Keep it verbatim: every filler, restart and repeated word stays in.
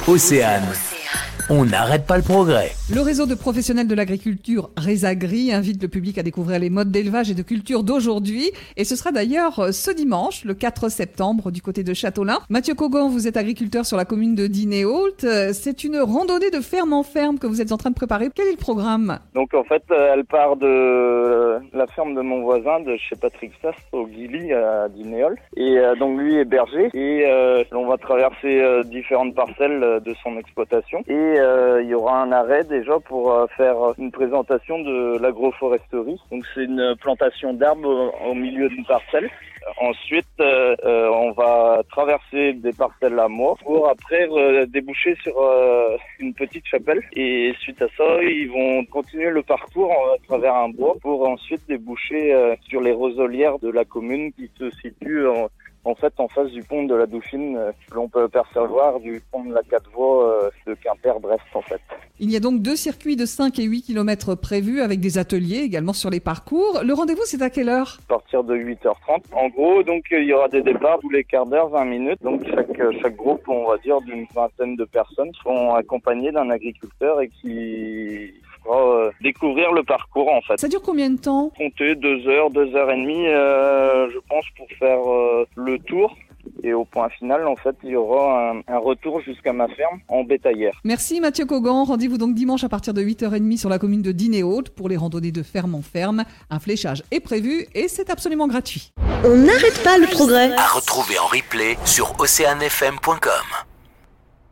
Océane. On n'arrête pas le progrès. Le réseau de professionnels de l'agriculture Resagri invite le public à découvrir les modes d'élevage et de culture d'aujourd'hui. Et ce sera d'ailleurs ce dimanche, le quatre septembre, du côté de Châteaulin. Mathieu Cogan, vous êtes agriculteur sur la commune de Diné-Ault. C'est une randonnée de ferme en ferme que vous êtes en train de préparer. Quel est le programme ? Donc en fait, elle part de la ferme de mon voisin, de chez Patrick Sass, au Guilly, à Diné-Ault. Et euh, donc lui est berger. Et euh, on va traverser euh, différentes parcelles de son exploitation. Et euh, il y aura un arrêt déjà pour euh, faire une présentation de l'agroforesterie. Donc c'est une plantation d'arbres au, au milieu d'une parcelle. Ensuite, euh, euh, on va traverser des parcelles à moi pour après euh, déboucher sur euh, une petite chapelle. Et suite à ça, ils vont continuer le parcours à travers un bois pour ensuite déboucher euh, sur les roselières de la commune qui se situent en, en fait en face du pont de la Dauphine, euh, que l'on peut percevoir du pont de la quatre voies euh, de Quimper-Brest en fait. Il y a donc deux circuits de cinq et huit kilomètres prévus avec des ateliers également sur les parcours. Le rendez-vous, c'est à quelle heure ? À partir de huit heures trente. En gros, donc il y aura des départs tous les quarts d'heure, vingt minutes. Donc chaque chaque groupe, on va dire d'une vingtaine de personnes, seront accompagnés d'un agriculteur et qui fera euh, découvrir le parcours en fait. Ça dure combien de temps ? Compter deux heures, deux heures et demie, euh, je pense, pour faire euh, le tour. Et au point final, en fait, il y aura un, un retour jusqu'à ma ferme en bétaillère. Merci Mathieu Cogan. Rendez-vous donc dimanche à partir de huit heures trente sur la commune de Diné-Ault pour les randonnées de ferme en ferme. Un fléchage est prévu et c'est absolument gratuit. On n'arrête pas le progrès. À retrouver en replay sur océane f m point com.